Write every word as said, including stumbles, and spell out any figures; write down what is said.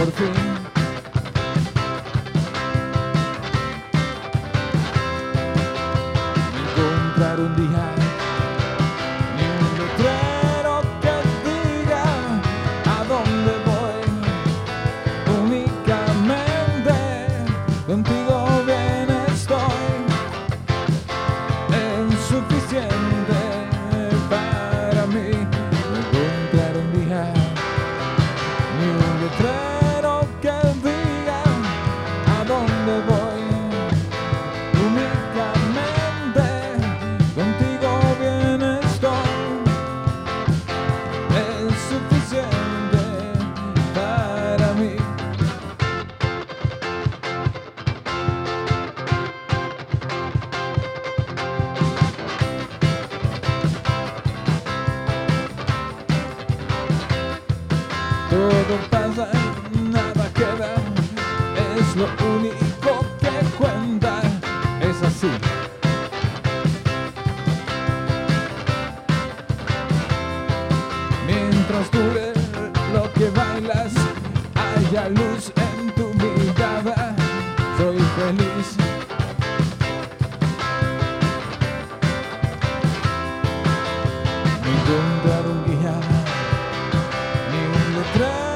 por fin. Encontrar un día ni un letrero que diga a dónde voy. Únicamente contigo bien estoy. Es suficiente para mí. Encontrar un día ni un letrero que diga a dónde voy. Únicamente contigo bien estoy. Es suficiente para mí. Todo pasa, nada queda, es lo único que cuenta, es así. Mientras dure lo que bailas, haya luz en tu mirada, soy feliz. Encontrar un guía ni un letrero